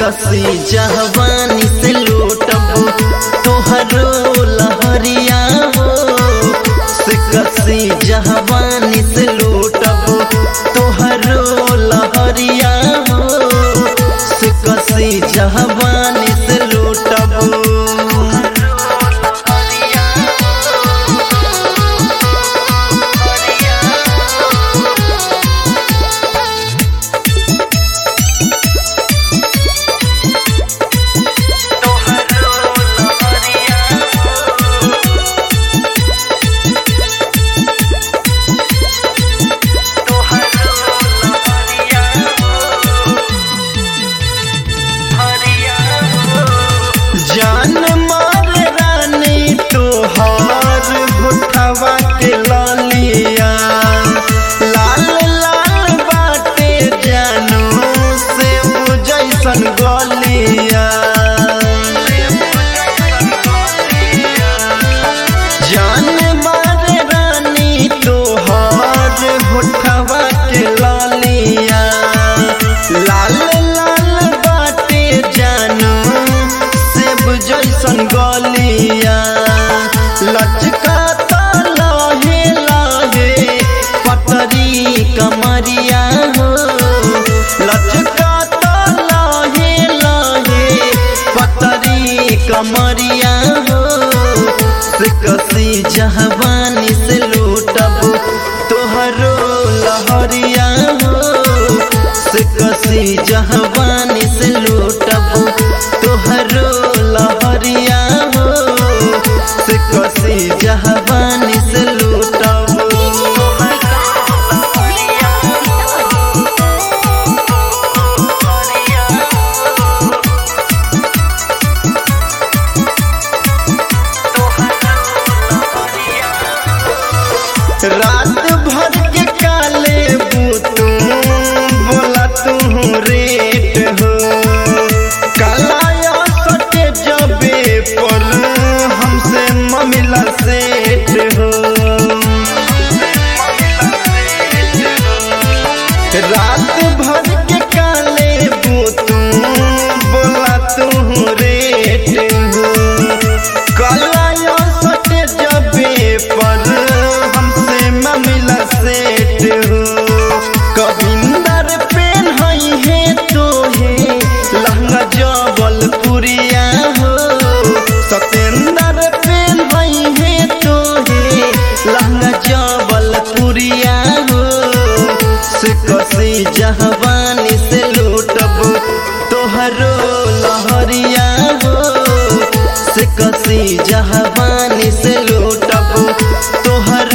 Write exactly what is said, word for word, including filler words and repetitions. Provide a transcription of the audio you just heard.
कसी जवानी से लूटब तोहरो लहरिया हो से कसी जवानी से लूटब तोहरो लहरिया हो से कसी जवानी से लूटब। जान मार रानी तोहार होठवा के लालिया लाल लाल बाटे जानू से जैसन गलिया। जान मार रानी तोहार होठवा के लालिया लाल लाल बाटे जानू जैसन गलिया लचका लाहे लाहे पतरी कमरिया हो लचका लाहे लाहे पतरी कमरिया हो से कसी जवानी से लूटब तोहरो लहरिया हो से कसी जवानी से लूटब तोहरो लहरिया हो से कसी जवानी से लूटब। रात भर के काले बूतू बोला तू रेट हो काला सटे जबे पर हमसे ममिला सेठ हो। रात भर के काले बूतू बोला तू रेट हो काला सटे जबे पर हमसे ममिला सेठ हो। कविंदर पेन हई है तो है लहंगा जबलपुरिया हो सतेंदर पेन हई है तो है लहंगा जबलपुरिया हो से कसी जवानी से लूटब तोहरो लहरिया हो से कसी जवानी से लूटब तोहर